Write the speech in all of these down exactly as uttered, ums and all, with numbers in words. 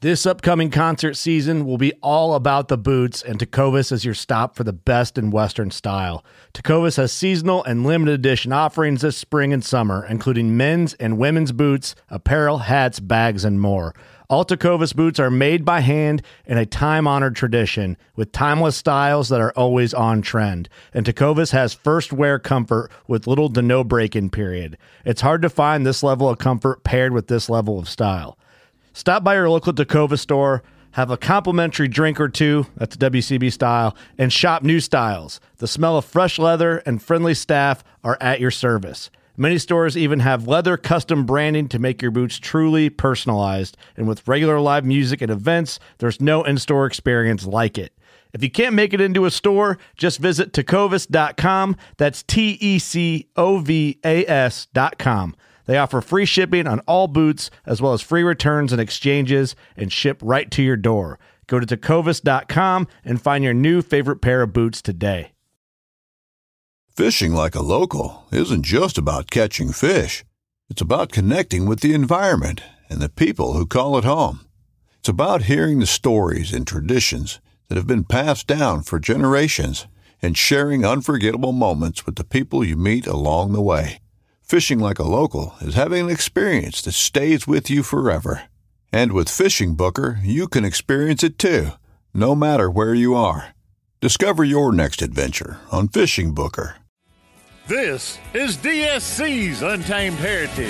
This upcoming concert season will be all about the boots, and Tecovas is your stop for the best in Western style. Tecovas has seasonal and limited edition offerings this spring and summer, including men's and women's boots, apparel, hats, bags, and more. All Tecovas boots are made by hand in a time-honored tradition with timeless styles that are always on trend. And Tecovas has first wear comfort with little to no break-in period. It's hard to find this level of comfort paired with this level of style. Stop by your local Tecovas store, have a complimentary drink or two, that's W C B style, and shop new styles. The smell of fresh leather and friendly staff are at your service. Many stores even have leather custom branding to make your boots truly personalized. And with regular live music and events, there's no in-store experience like it. If you can't make it into a store, just visit tecovas dot com. That's T E C O V A S dot com. They offer free shipping on all boots, as well as free returns and exchanges, and ship right to your door. Go to tecovas dot com and find your new favorite pair of boots today. Fishing like a local isn't just about catching fish. It's about connecting with the environment and the people who call it home. It's about hearing the stories and traditions that have been passed down for generations and sharing unforgettable moments with the people you meet along the way. Fishing like a local is having an experience that stays with you forever. And with Fishing Booker, you can experience it too, no matter where you are. Discover your next adventure on Fishing Booker. This is D S C's Untamed Heritage.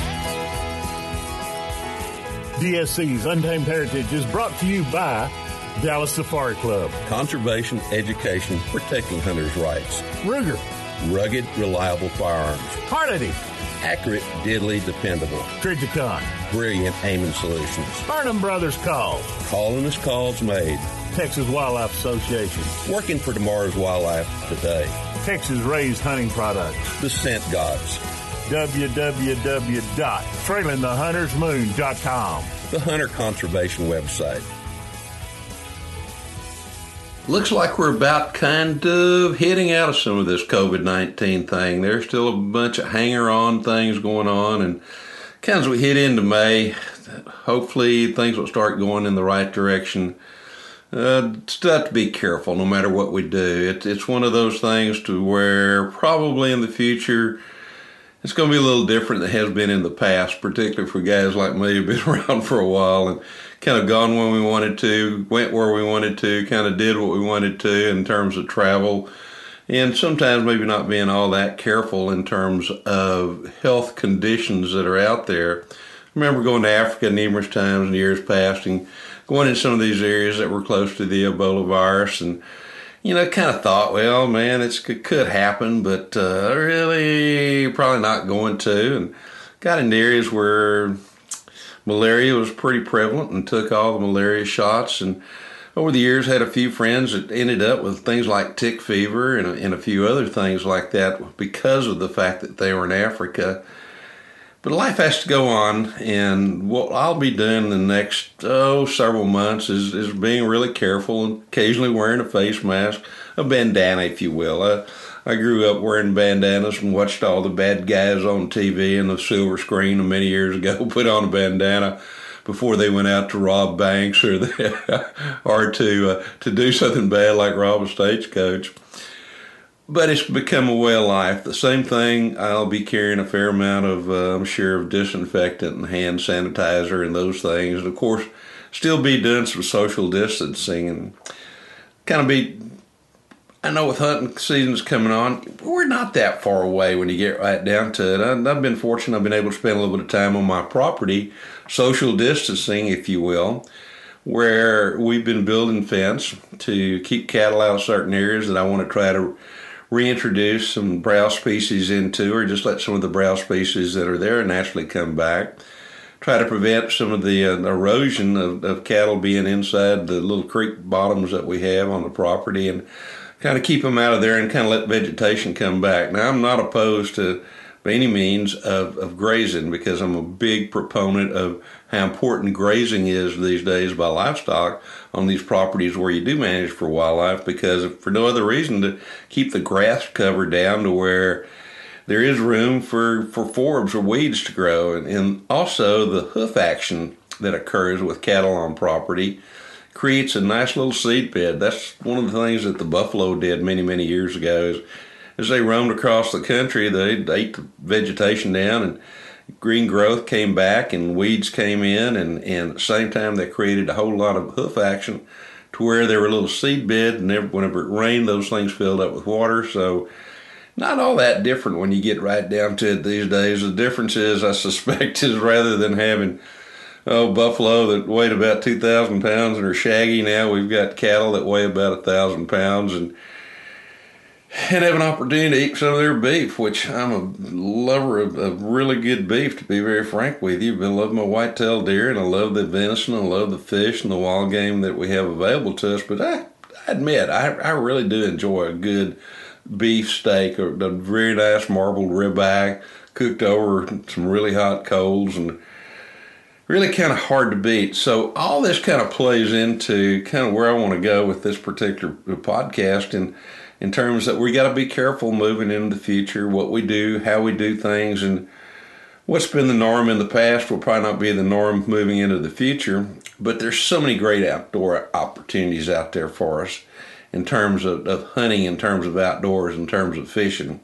D S C's Untamed Heritage is brought to you by Dallas Safari Club, Conservation Education Protecting Hunters' Rights, Ruger, Rugged, Reliable Firearms, Harnedy, Accurate, Deadly, Dependable, Trijicon, Brilliant Aiming Solutions, Burnham Brothers Calls, Calling as Calls Made, Texas Wildlife Association, Working for Tomorrow's Wildlife Today, Texas Raised Hunting Products, The Scent Gods, w w w dot trailing the hunters moon dot com, the Hunter Conservation website. Looks like we're about kind of hitting out of some of this COVID nineteen thing. There's still a bunch of hanger-on things going on, and kind of as we hit into May, hopefully things will start going in the right direction. Uh, still have to be careful no matter what we do. It, it's one of those things to where probably in the future it's going to be a little different than it has been in the past, particularly for guys like me who've been around for a while and kind of gone when we wanted to, went where we wanted to, kind of did what we wanted to in terms of travel, and sometimes maybe not being all that careful in terms of health conditions that are out there. I remember going to Africa numerous times in years past and going in some of these areas that were close to the Ebola virus, and you know, kind of thought, well, man, it's, it could happen, but uh, really probably not going to, and got into areas where malaria was pretty prevalent and took all the malaria shots, and over the years had a few friends that ended up with things like tick fever and a, and a few other things like that because of the fact that they were in Africa. But life has to go on, and what I'll be doing in the next, oh, several months is, is being really careful and occasionally wearing a face mask, a bandana, if you will. I, I grew up wearing bandanas and watched all the bad guys on T V and the silver screen many years ago put on a bandana before they went out to rob banks or the, or to uh, to do something bad like rob a stagecoach. But it's become a way of life. The same thing, I'll be carrying a fair amount of, uh, I'm sure, of disinfectant and hand sanitizer and those things. And of course, still be doing some social distancing and kind of be, I know with hunting seasons coming on, we're not that far away when you get right down to it. I, I've been fortunate, I've been able to spend a little bit of time on my property, social distancing, if you will, where we've been building fence to keep cattle out of certain areas that I want to try to reintroduce some browse species into, or just let some of the browse species that are there naturally come back. Try to prevent some of the uh, erosion of, of cattle being inside the little creek bottoms that we have on the property, and kind of keep them out of there and kind of let vegetation come back. Now, I'm not opposed to, by any means, of, of grazing, because I'm a big proponent of how important grazing is these days by livestock on these properties where you do manage for wildlife, because if for no other reason to keep the grass cover down to where there is room for, for forbs or weeds to grow. And, and also the hoof action that occurs with cattle on property creates a nice little seed bed. That's one of the things that the buffalo did many, many years ago. Is, as they roamed across the country, they ate the vegetation down, and green growth came back, and weeds came in, and, and at the same time they created a whole lot of hoof action to where they were a little seed bed, and whenever it rained, those things filled up with water. So not all that different when you get right down to it these days. The difference is, I suspect, is rather than having oh, buffalo that weighed about two thousand pounds and are shaggy, now we've got cattle that weigh about one thousand pounds and and have an opportunity to eat some of their beef, which I'm a lover of, of really good beef, to be very frank with you. I love my white-tailed deer, and I love the venison, I love the fish and the wild game that we have available to us. But I, I admit, I, I really do enjoy a good beef steak, or a very nice marbled ribeye cooked over some really hot coals, and really kind of hard to beat. So all this kind of plays into kind of where I want to go with this particular podcast, and in terms that we got to be careful moving into the future, what we do, how we do things, and what's been the norm in the past will probably not be the norm moving into the future. But there's so many great outdoor opportunities out there for us in terms of, of hunting, in terms of outdoors, in terms of fishing.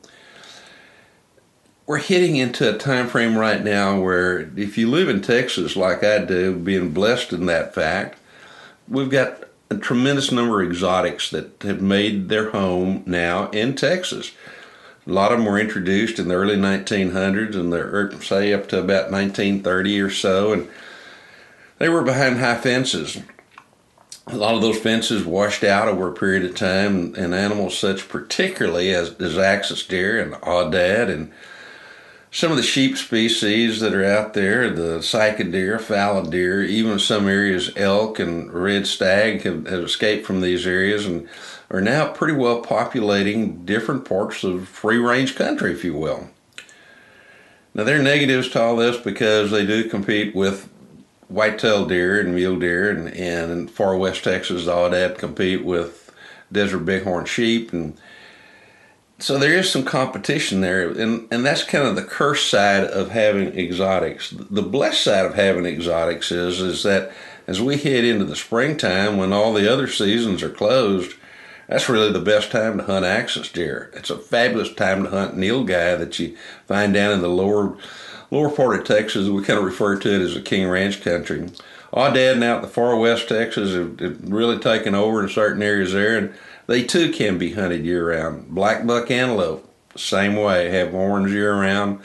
We're hitting into a time frame right now where if you live in Texas like I do, being blessed in that fact, we've got a tremendous number of exotics that have made their home now in Texas. A lot of them were introduced in the early nineteen hundreds, and they're, say, up to about nineteen thirty or so, and they were behind high fences. A lot of those fences washed out over a period of time, and animals such particularly as, as axis deer and aoudad, and some of the sheep species that are out there, the cycad deer, fallow deer, even some areas elk and red stag have, have escaped from these areas and are now pretty well populating different parts of free-range country, if you will. Now, there are negatives to all this because they do compete with white-tailed deer and mule deer, and, and in far west Texas, the aoudad compete with desert bighorn sheep, and so there is some competition there, and, and that's kind of the curse side of having exotics. The blessed side of having exotics is, is that as we head into the springtime, when all the other seasons are closed, that's really the best time to hunt axis deer. It's a fabulous time to hunt nilgai that you find down in the lower lower part of Texas. We kind of refer to it as the King Ranch country. Aoudad and out in the far west Texas have, have really taken over in certain areas there, and they too can be hunted year-round. Black buck antelope, same way, have horns year-round.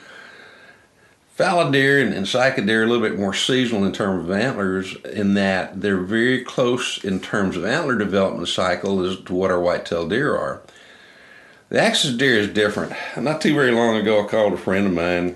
Fallow deer and, and cycad deer are a little bit more seasonal in terms of antlers, in that they're very close in terms of antler development cycle as to what our white-tailed deer are. The axis deer is different. Not too very long ago, I called a friend of mine,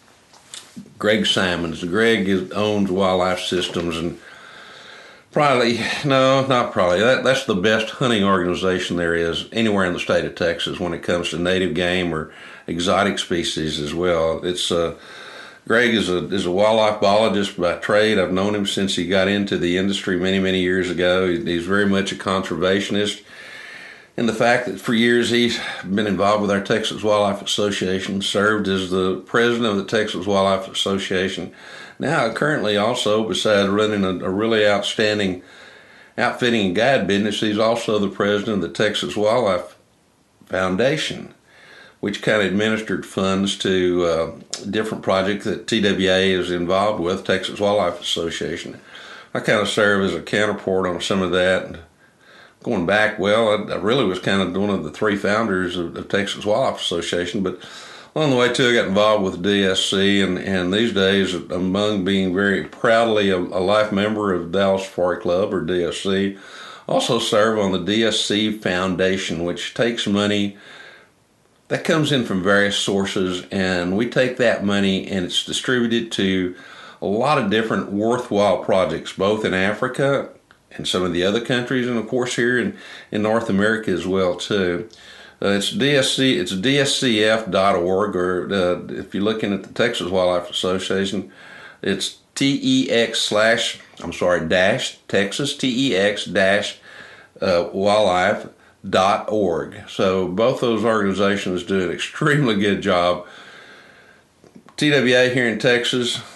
Greg Simons. Greg is, owns Wildlife Systems, and probably, no, not probably. That, that's the best hunting organization there is anywhere in the state of Texas when it comes to native game or exotic species as well. It's uh, Greg is a is a wildlife biologist by trade. I've known him since he got into the industry many, many years ago. He's very much a conservationist. And the fact that for years he's been involved with our Texas Wildlife Association, served as the president of the Texas Wildlife Association. Now, currently also, besides running a, a really outstanding outfitting and guide business, he's also the president of the Texas Wildlife Foundation, which kind of administered funds to uh, different projects that T W A is involved with, Texas Wildlife Association. I kind of serve as a counterpart on some of that. Going back, well, I, I really was kind of one of the three founders of, of Texas Wildlife Association, but along the way, too, I got involved with D S C, and, and these days, among being very proudly a, a life member of Dallas Safari Club, or D S C, also serve on the D S C Foundation, which takes money that comes in from various sources, and we take that money and it's distributed to a lot of different worthwhile projects, both in Africa and some of the other countries, and of course here in, in North America as well, too. Uh, it's D S C. It's D S C F dot org, or uh, if you're looking at the Texas Wildlife Association, it's T E X slash. I'm sorry, dash Texas T E X dash uh, wildlife dot org. So both those organizations do an extremely good job. T W A here in Texas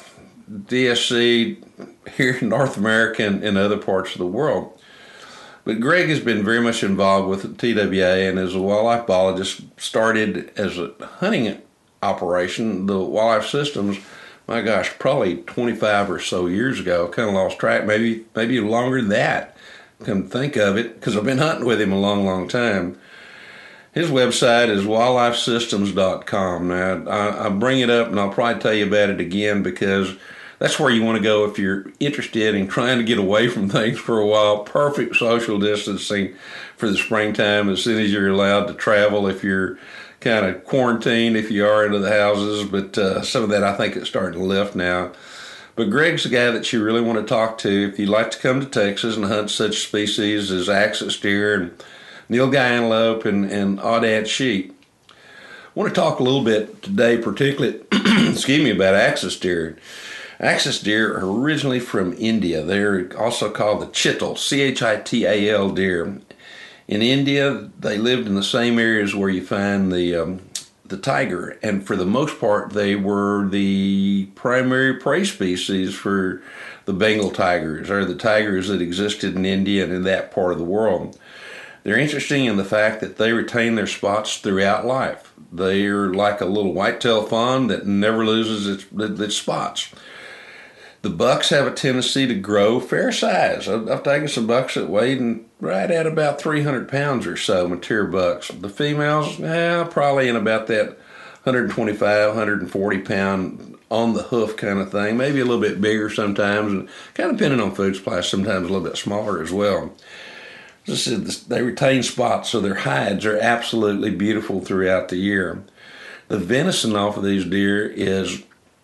D S C here in North America and in other parts of the world. But Greg has been very much involved with T W A, and as a wildlife biologist, started as a hunting operation, the Wildlife Systems, my gosh, probably twenty-five or so years ago. Kind of lost track, maybe maybe longer than that. Come to think of it, because I've been hunting with him a long, long time. His website is wildlife systems dot com. Now, I, I bring it up, and I'll probably tell you about it again, because that's where you want to go if you're interested in trying to get away from things for a while. Perfect social distancing for the springtime as soon as you're allowed to travel, if you're kind of quarantined, if you are into the houses. But uh, some of that, I think, is starting to lift now. But Greg's the guy that you really want to talk to if you'd like to come to Texas and hunt such species as axis deer and nilgai antelope and, and aoudad sheep. I want to talk a little bit today, particularly, excuse me, about axis deer. Axis deer are originally from India. They're also called the chital, C H I T A L deer. In India, they lived in the same areas where you find the um, the tiger, and for the most part, they were the primary prey species for the Bengal tigers, or the tigers that existed in India and in that part of the world. They're interesting in the fact that they retain their spots throughout life. They're like a little white-tailed fawn that never loses its, its spots. The bucks have a tendency to grow fair size. I've, I've taken some bucks that weighed right at about three hundred pounds or so, mature bucks. The females, eh, probably in about that one twenty-five, one forty pound on the hoof kind of thing, maybe a little bit bigger sometimes, and kind of depending on food supply, sometimes a little bit smaller as well. As I said, they retain spots, so their hides are absolutely beautiful throughout the year. The venison off of these deer is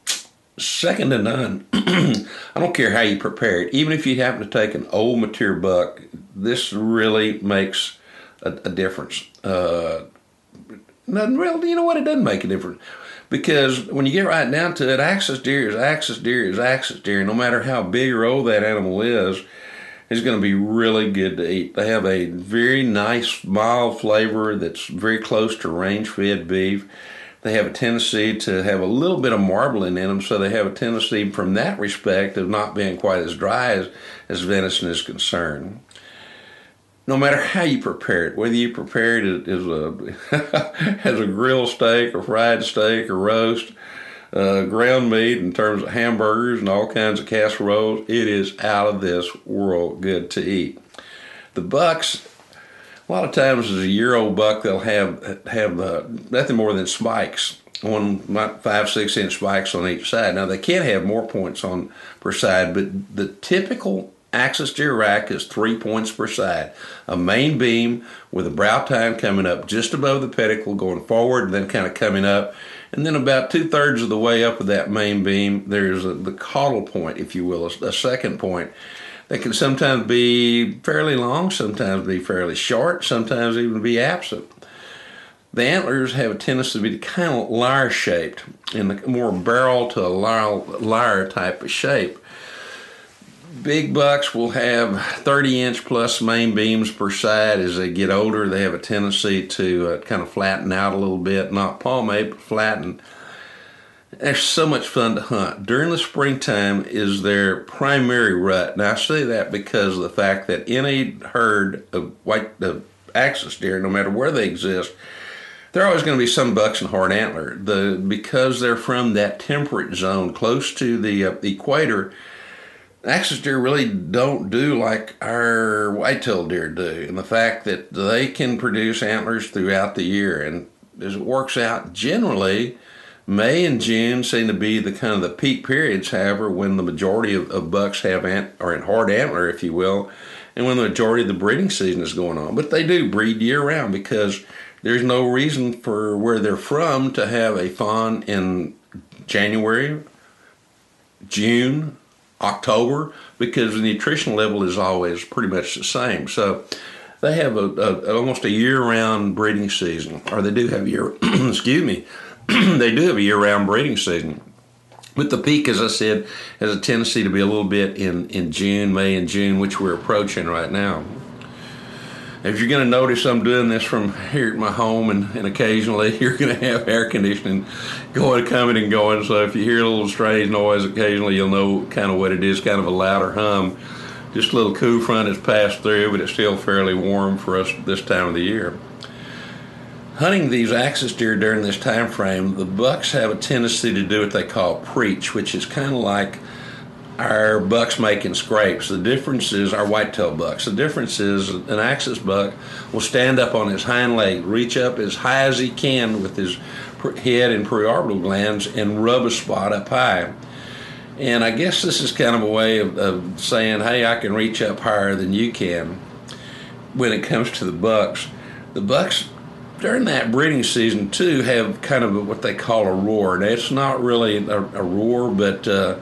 second to none. I don't care how you prepare it. Even if you happen to take an old mature buck, this really makes a, a difference. Uh, nothing really, you know what? It doesn't make a difference. Because when you get right down to it, axis deer is axis deer is axis deer. No matter how big or old that animal is, it's going to be really good to eat. They have a very nice, mild flavor that's very close to range-fed beef. They have a tendency to have a little bit of marbling in them, so they have a tendency from that respect of not being quite as dry as, as venison is concerned. No matter how you prepare it, whether you prepare it as a, as a grilled steak or fried steak or roast, uh, ground meat in terms of hamburgers and all kinds of casseroles, it is out of this world good to eat. The bucks, a lot of times as a year-old buck, they'll have have uh, nothing more than spikes, one five, six inch spikes on each side. Now they can have more points on per side, but the typical axis deer rack is three points per side. A main beam with a brow tine coming up just above the pedicle, going forward, and then kind of coming up. And then about two-thirds of the way up of that main beam, there's a, the caudal point, if you will, a, a second point. They can sometimes be fairly long, sometimes be fairly short, sometimes even be absent. The antlers have a tendency to be kind of lyre-shaped, in the more barrel to a lyre type of shape. Big bucks will have thirty inch plus main beams per side. As they get older, they have a tendency to uh, kind of flatten out a little bit, not palmate, but flatten. They're so much fun to hunt. During the springtime is their primary rut. Now, I say that because of the fact that in a herd of white of axis deer, no matter where they exist, there are always going to be some bucks and hard antler. The, because they're from that temperate zone close to the, uh, the equator, axis deer really don't do like our white-tailed deer do, and the fact that they can produce antlers throughout the year. And as it works out, generally, May and June seem to be the kind of the peak periods, however, when the majority of, of bucks have ant, or in hard antler, if you will, and when the majority of the breeding season is going on. But they do breed year-round because there's no reason for where they're from to have a fawn in January, June, October, because the nutritional level is always pretty much the same. So they have a, a almost a year-round breeding season, or they do have year. excuse me, they do have a year-round breeding season. But the peak, as I said, has a tendency to be a little bit in in June, May, and June, which we're approaching right now. If you're going to notice I'm doing this from here at my home, and, and occasionally you're going to have air conditioning going, coming and going. So if you hear a little strange noise occasionally, you'll know kind of what it is, kind of a louder hum. Just a little cool front has passed through, but it's still fairly warm for us this time of the year. Hunting these axis deer during this time frame, the bucks have a tendency to do what they call preach, which is kind of like our bucks making scrapes. The difference is our whitetail bucks. The difference is an axis buck will stand up on his hind leg, reach up as high as he can with his head and preorbital glands, and rub a spot up high. And I guess this is kind of a way of, of saying, hey, I can reach up higher than you can. When it comes to the bucks, the bucks during that breeding season too have kind of a, what they call a roar. Now, it's not really a, a roar, but uh,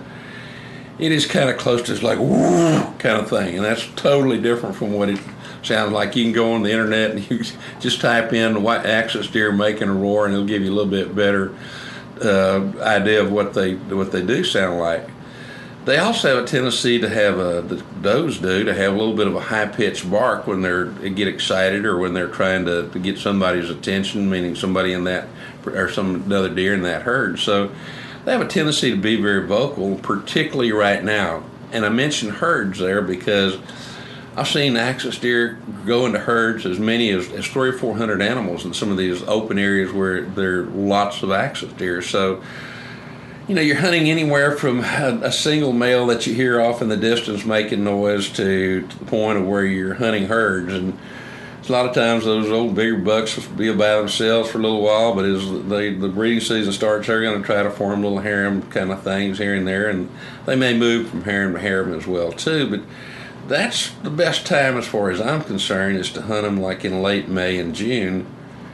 it is kind of close to like woo kind of thing, and that's totally different from what it sounds like. You can go on the internet and you just type in white axis deer making a roar, and it'll give you a little bit better uh, idea of what they what they do sound like. They also have a tendency to have a, the does do, to have a little bit of a high-pitched bark when they're they get excited or when they're trying to, to get somebody's attention, meaning somebody in that or some another deer in that herd. So they have a tendency to be very vocal, particularly right now. And I mentioned herds there because I've seen axis deer go into herds as many as, as three or four hundred animals in some of these open areas where there are lots of axis deer. So, you know, you're hunting anywhere from a, a single male that you hear off in the distance making noise to, to the point of where you're hunting herds. And a lot of times those old bigger bucks will be by themselves for a little while, but as they, the breeding season starts, they're going to try to form little harem kind of things here and there, and they may move from harem to harem as well too. But that's the best time as far as I'm concerned, is to hunt them like in late May and June.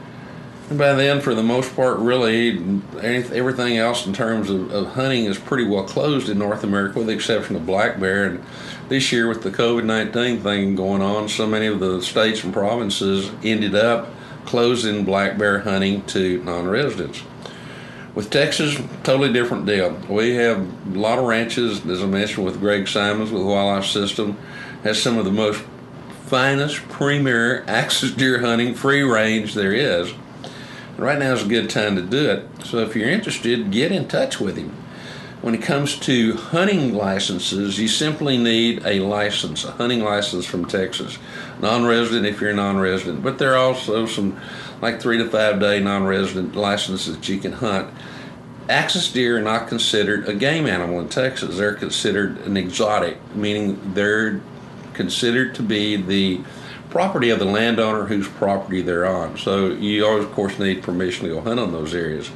And by then, for the most part, really, everything else in terms of, of hunting is pretty well closed in North America, with the exception of black bear. And this year, with the COVID nineteen thing going on, so many of the states and provinces ended up closing black bear hunting to non-residents. With Texas, totally different deal. We have a lot of ranches, as I mentioned, with Greg Simons with Wildlife System, has some of the most finest, premier axis deer hunting free range there is. Right now is a good time to do it. So if you're interested, get in touch with him. When it comes to hunting licenses, you simply need a license, a hunting license from Texas. Non-resident if you're non-resident, but there are also some like three to five day non-resident licenses that you can hunt. Axis deer are not considered a game animal in Texas. They're considered an exotic, meaning they're considered to be the property of the landowner whose property they're on. So you always, of course, need permission to go hunt on those areas.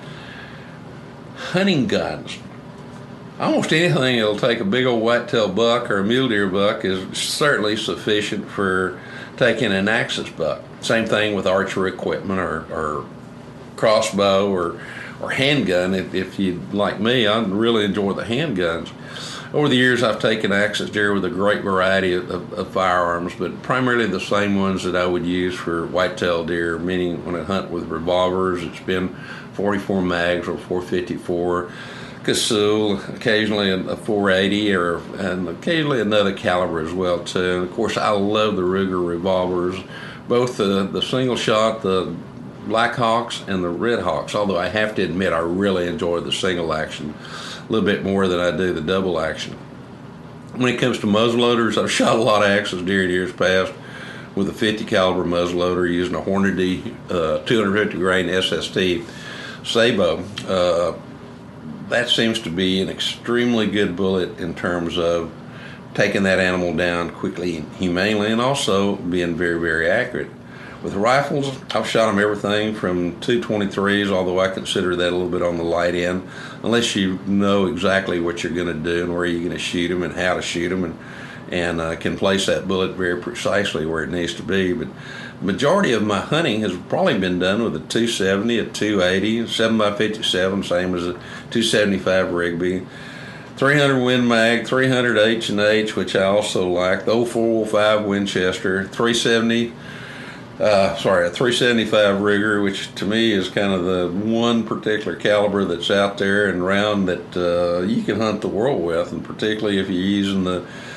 Hunting guns. Almost anything that'll take a big old whitetail buck or a mule deer buck is certainly sufficient for taking an axis buck. Same thing with archery equipment or, or crossbow or, or handgun. If, if you like me, I really enjoy the handguns. Over the years, I've taken axis deer with a great variety of, of, of firearms, but primarily the same ones that I would use for whitetail deer, meaning when I hunt with revolvers, it's been forty-four mags or four fifty-four, Casull, occasionally a, a four eighty, or and occasionally another caliber as well, too. And of course, I love the Ruger revolvers, both the, the single shot, the Black Hawks, and the Red Hawks, although I have to admit I really enjoy the single action a little bit more than I do the double action. When it comes to muzzleloaders, I've shot a lot of axis deer in years past with a fifty caliber muzzleloader using a Hornady uh, two hundred fifty grain S S T Sabo. Uh, that seems to be an extremely good bullet in terms of taking that animal down quickly and humanely, and also being very, very accurate. With rifles, I've shot them everything from two twenty-threes, although I consider that a little bit on the light end, unless you know exactly what you're going to do and where you're going to shoot them and how to shoot them, and, and uh, can place that bullet very precisely where it needs to be. But the majority of my hunting has probably been done with a two seventy, a two eighty, seven by fifty-seven, same as a two seventy-five Rigby, three hundred Win Mag, three hundred H and H, which I also like, the oh four oh five Winchester, three seventy. Uh, sorry, a three seventy-five Ruger, which to me is kind of the one particular caliber that's out there and round that uh, you can hunt the world with, and particularly if you're using the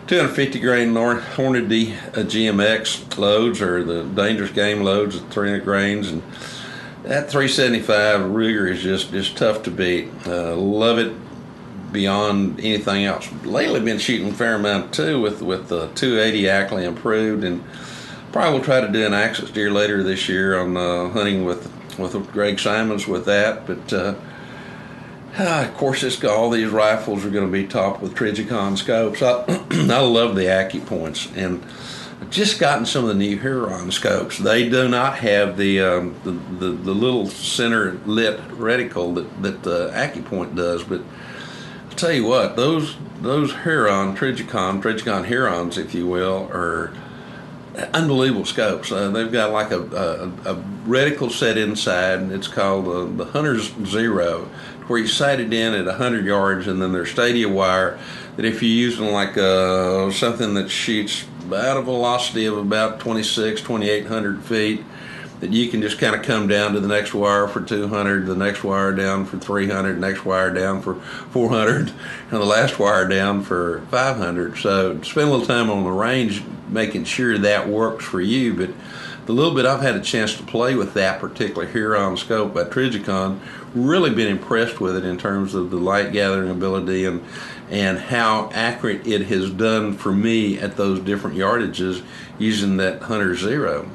two hundred fifty grain Hornady uh, G M X loads, or the dangerous game loads at three hundred grains, and that three seventy-five Ruger is just, just tough to beat. Uh, love it beyond anything else. Lately been shooting a fair amount too with with the two eighty Ackley Improved, and probably will try to do an Axis deer later this year on uh, hunting with with Greg Simons with that. But uh, uh, of course, this all these rifles are going to be topped with Trijicon scopes. I, I love the AccuPoints, and I've just gotten some of the new Huron scopes. They do not have the um, the, the the little center lit reticle that that the AccuPoint does, but I'll tell you what, those those Huron Trijicon Trijicon Hurons, if you will, are unbelievable scopes. Uh, they've got like a, a, a reticle set inside, and it's called uh, the Hunter's Zero, where you sight it in at one hundred yards, and then there's stadia wire that if you're using like uh, something that shoots about a velocity of about twenty-six, twenty-eight hundred feet, that you can just kind of come down to the next wire for two hundred, the next wire down for three hundred, the next wire down for four hundred, and the last wire down for five hundred. So spend a little time on the range making sure that works for you. But the little bit I've had a chance to play with that particular Huron scope by Trijicon, really been impressed with it in terms of the light gathering ability and and how accurate it has done for me at those different yardages using that Hunter Zero.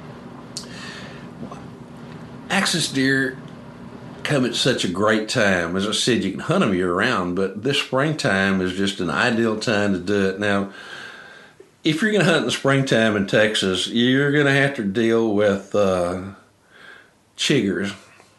Axis deer come at such a great time. As I said, you can hunt them year round, but this springtime is just an ideal time to do it. Now, if you're going to hunt in the springtime in Texas, you're going to have to deal with uh, chiggers.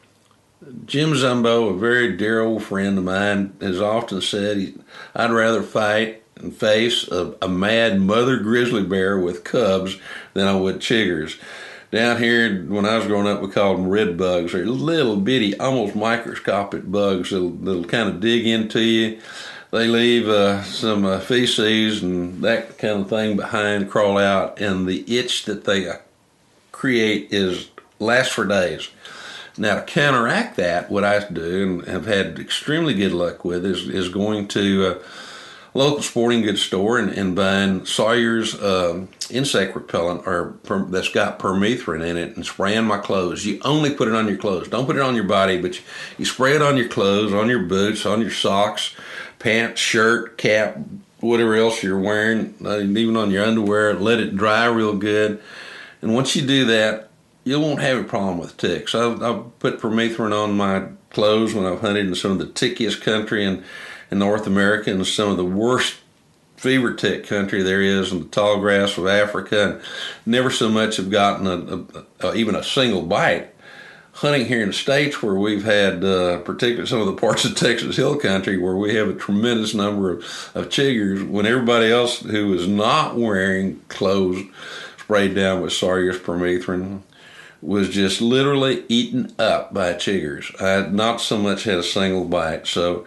Jim Zumbo, a very dear old friend of mine, has often said he, I'd rather fight and face a, a mad mother grizzly bear with cubs than I would chiggers. Down here, when I was growing up, we called them red bugs. They're little bitty, almost microscopic bugs that'll, that'll kind of dig into you. They leave uh, some uh, feces and that kind of thing behind, crawl out, and the itch that they create is lasts for days. Now, to counteract that, what I do and have had extremely good luck with is, is going to a local sporting goods store and, and buying Sawyer's uh, insect repellent or per, that's got permethrin in it and spraying my clothes. You only put it on your clothes. Don't put it on your body, but you, you spray it on your clothes, on your boots, on your socks, pants, shirt, cap, whatever else you're wearing, even on your underwear. Let it dry real good. And once you do that, you won't have a problem with ticks. I've, I've put permethrin on my clothes when I've hunted in some of the tickiest country in, in North America and some of the worst fever tick country there is in the tall grass of Africa, and never so much have gotten a, a, a, even a single bite. Hunting here in the States, where we've had, uh, particularly some of the parts of Texas Hill Country, where we have a tremendous number of, of chiggers, when everybody else who is not wearing clothes sprayed down with Sawyer's permethrin was just literally eaten up by chiggers. I had not so much had a single bite. So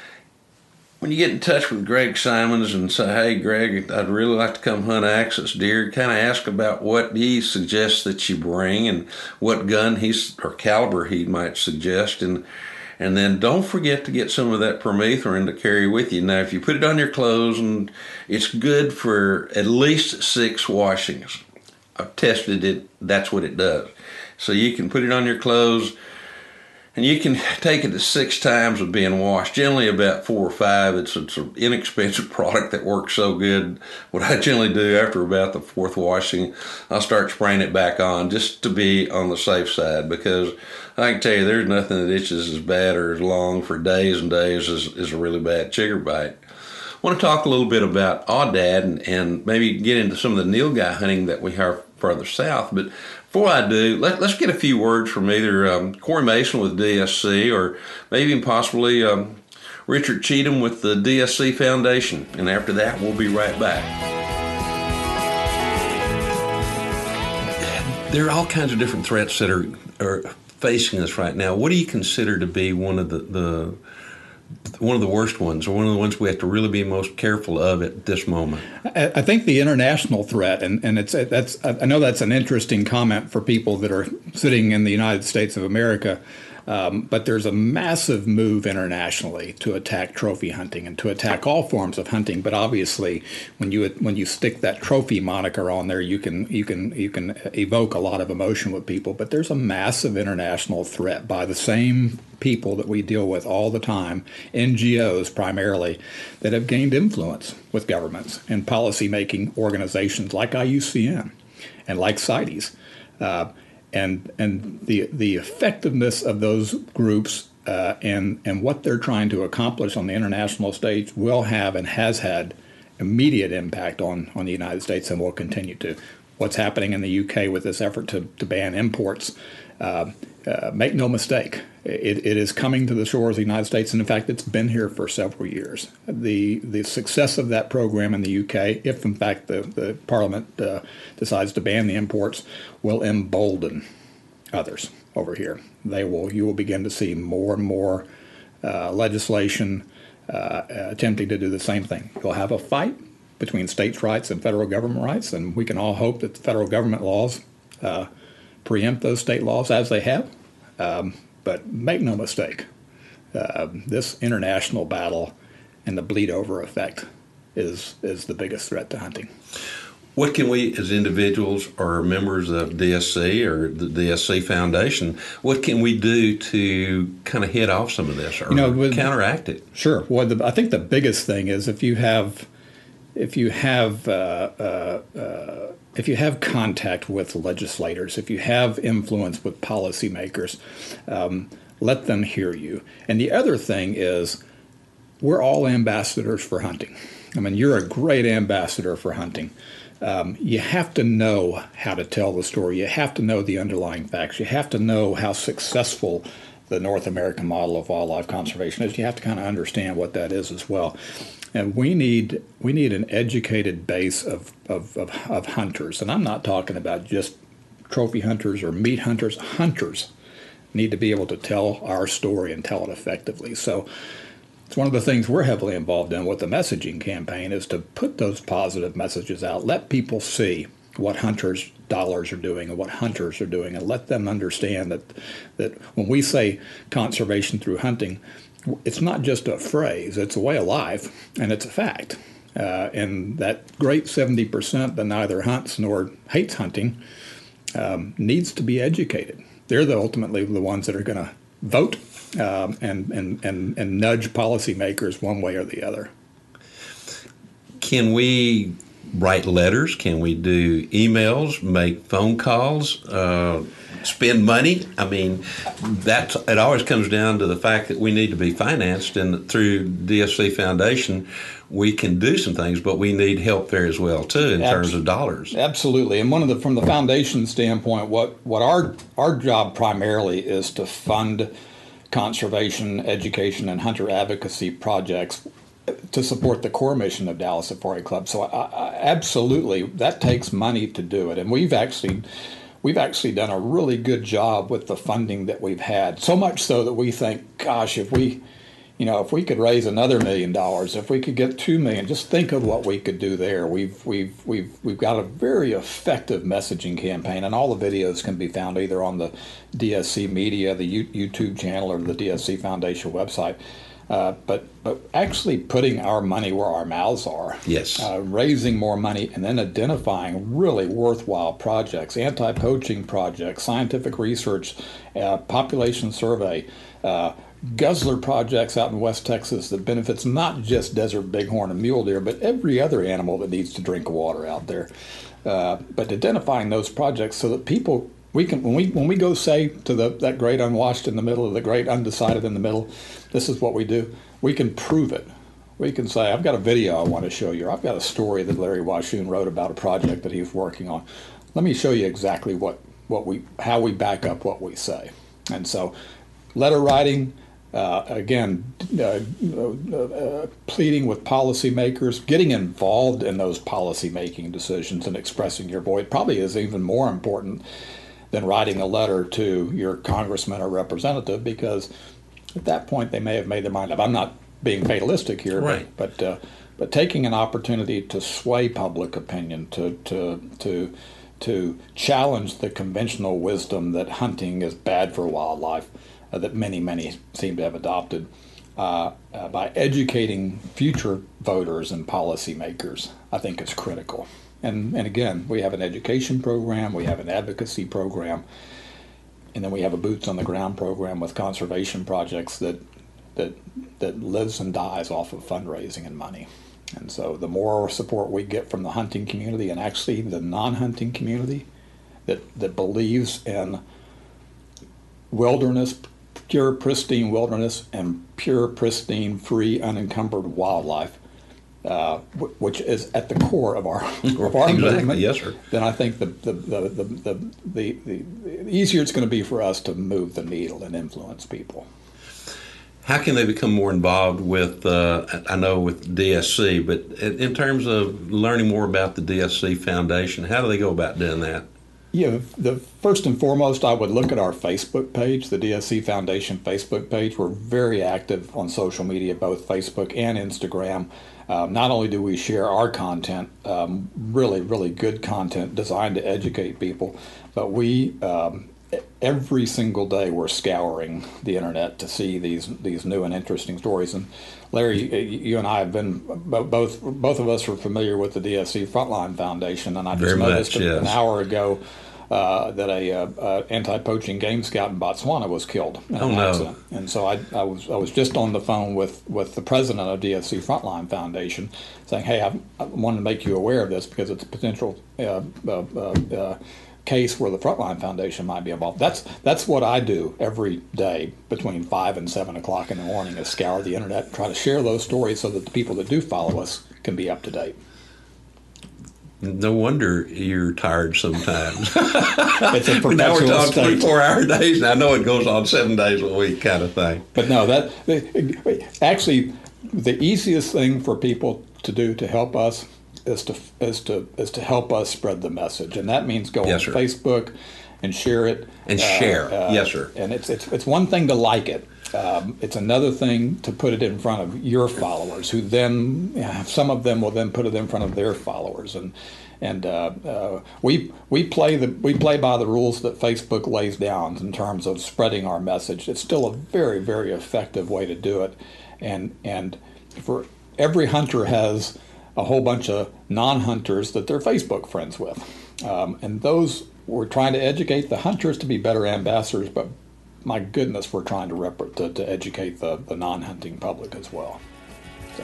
when you get in touch with Greg Simons and say, hey, Greg, I'd really like to come hunt Axis deer, kind of ask about what he suggests that you bring and what gun he's or caliber he might suggest. And and then don't forget to get some of that permethrin to carry with you. Now, if you put it on your clothes, and it's good for at least six washings. I've tested it. That's what it does. So you can put it on your clothes, and you can take it to six times of being washed, generally about four or five. It's, it's an inexpensive product that works so good. What I generally do after about the fourth washing, I'll start spraying it back on just to be on the safe side, because I can tell you there's nothing that itches as bad or as long for days and days as, as a really bad chigger bite. I want to talk a little bit about Aoudad and, and maybe get into some of the nilgai hunting that we have further south. But before I do, let, let's get a few words from either um, Corey Mason with D S C or maybe even possibly um, Richard Cheatham with the D S C Foundation. And after that, we'll be right back. There are all kinds of different threats that are, are facing us right now. What do you consider to be one of the, the one of the worst ones, or one of the ones we have to really be most careful of at this moment? I, I think the international threat, and, and it's that's I know that's an interesting comment for people that are sitting in the United States of America. Um, but there's a massive move internationally to attack trophy hunting and to attack all forms of hunting. But obviously, when you when you stick that trophy moniker on there, you can you can you can evoke a lot of emotion with people. But there's a massive international threat by the same people that we deal with all the time, N G Os primarily, that have gained influence with governments and policy-making organizations like I U C N and like CITES. Uh, And and the the effectiveness of those groups uh, and and what they're trying to accomplish on the international stage will have and has had immediate impact on, on the United States and will continue to. What's happening in the U K with this effort to, to ban imports, uh, uh, make no mistake, it, it is coming to the shores of the United States, and in fact, it's been here for several years. The the success of that program in the U K, if in fact the, the Parliament uh, decides to ban the imports, will embolden others over here. They will. You will begin to see more and more uh, legislation uh, attempting to do the same thing. You'll have a fight between states' rights and federal government rights, and we can all hope that the federal government laws uh, preempt those state laws as they have. Um, but make no mistake, uh, this international battle and the bleed-over effect is is the biggest threat to hunting. What can we, as individuals or members of D S C or the D S C Foundation, what can we do to kind of head off some of this or you know, with, counteract it? Sure. Well, the, I think the biggest thing is if you have if you have uh, uh, uh, if you have contact with legislators, if you have influence with policymakers, um, let them hear you. And the other thing is, we're all ambassadors for hunting. I mean, you're a great ambassador for hunting. Um, you have to know how to tell the story. You have to know the underlying facts. You have to know how successful the North American model of wildlife conservation is. You have to kind of understand what that is as well. And we need we need an educated base of, of, of, of hunters. And I'm not talking about just trophy hunters or meat hunters. Hunters need to be able to tell our story and tell it effectively. So it's one of the things we're heavily involved in with the messaging campaign is to put those positive messages out. Let people see what hunters' dollars are doing and what hunters are doing, and let them understand that that when we say conservation through hunting, it's not just a phrase, it's a way of life, and it's a fact. Uh, and that great seventy percent that neither hunts nor hates hunting um, needs to be educated. They're the, ultimately the ones that are going to vote um, and, and, and, and nudge policymakers one way or the other. Can we write letters? Can we do emails, make phone calls, uh, spend money? I mean, that's, it always comes down to the fact that we need to be financed, and through D S C Foundation, we can do some things, but we need help there as well, too, in Abs- terms of dollars. Absolutely. And one of the, from the foundation standpoint, what, what our, our job primarily is to fund conservation, education, and hunter advocacy projects to support the core mission of Dallas Safari Club. So I, I, absolutely, that takes money to do it. And we've actually we've actually done a really good job with the funding that we've had. So much so that we think, gosh, if we, you know, if we could raise another million dollars, if we could get two million, just think of what we could do there. We've we've we've we've got a very effective messaging campaign, and all the videos can be found either on the D S C Media, the YouTube channel, or the D S C Foundation website. Uh, but but actually putting our money where our mouths are. Yes. Uh, raising more money and then identifying really worthwhile projects, anti-poaching projects, scientific research, uh, population survey, uh, guzzler projects out in West Texas that benefits not just desert bighorn and mule deer, but every other animal that needs to drink water out there. Uh, but identifying those projects so that people, we can when we when we go say to the that great unwashed in the middle or the great undecided in the middle, this is what we do, we can prove it. We can say, I've got a video I want to show you. I've got a story that Larry Washoon wrote about a project that he's working on. Let me show you exactly what, what we how we back up what we say. And so letter writing, uh, again, uh, uh, uh, pleading with policymakers, getting involved in those policy-making decisions and expressing your voice probably is even more important than writing a letter to your congressman or representative, because at that point they may have made their mind up. I'm not being fatalistic here, right. but but, uh, but taking an opportunity to sway public opinion, to to to to challenge the conventional wisdom that hunting is bad for wildlife, uh, that many, many seem to have adopted, uh, uh, by educating future voters and policymakers, I think is critical. And, and again, we have an education program, we have an advocacy program, and then we have a boots on the ground program with conservation projects that that that lives and dies off of fundraising and money. And so the more support we get from the hunting community, and actually the non-hunting community that, that believes in wilderness, pure pristine wilderness and pure pristine free unencumbered wildlife, uh, w- which is at the core of our of our exactly. movement, Yes, sir. then I think the the the the, the, the, the, the easier it's going to be for us to move the needle and influence people. How can they become more involved with, uh, I know with D S C, but in terms of learning more about the D S C Foundation, how do they go about doing that? Yeah, the first and foremost, I would look at our Facebook page, the D S C Foundation Facebook page. We're very active on social media, both Facebook and Instagram. Um, not only do we share our content, um, really, really good content designed to educate people, but we um, every single day we're scouring the internet to see these these new and interesting stories. And Larry, you and I have been both both of us are familiar with the D S C Frontline Foundation, and I just Very noticed much, yes. an hour ago uh, that a uh, uh, anti-poaching game scout in Botswana was killed in Oh, an no. accident. And so I, I was I was just on the phone with, with the president of D S C Frontline Foundation, saying, "Hey, I, I wanted to make you aware of this because it's a potential uh, uh, uh, uh, case where the Frontline Foundation might be involved." That's that's what I do every day between five and seven o'clock in the morning, is scour the internet and try to share those stories so that the people that do follow us can be up to date. No wonder you're tired sometimes. It's a now we're perpetual talking state. twenty-four hour days, and I know it goes on seven days a week kind of thing. But no, that actually the easiest thing for people to do to help us is to is to is to help us spread the message, and that means go Yes, on sir. Facebook and share it. And share. Yes, sir. And it's it's it's one thing to like it. Um, it's another thing to put it in front of your followers, who then yeah, some of them will then put it in front of their followers, and and uh, uh, we we play the we play by the rules that Facebook lays down in terms of spreading our message. It's still a very very effective way to do it, and and for every hunter has a whole bunch of non-hunters that they're Facebook friends with, um, and those we're trying to educate the hunters to be better ambassadors, but my goodness, we're trying to rep- to, to educate the, the non-hunting public as well. So.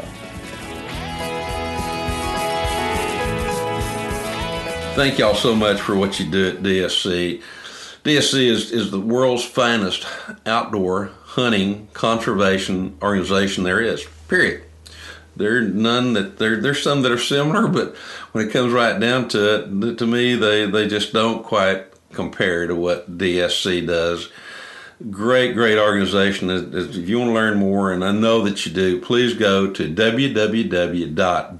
Thank y'all so much for what you do at D S C. D S C is, is the world's finest outdoor hunting conservation organization there is, period. There are none that, there, there's some that are similar, but when it comes right down to it, to me, they, they just don't quite compare to what D S C does. Great, great organization. If you want to learn more, and I know that you do, please go to w w w dot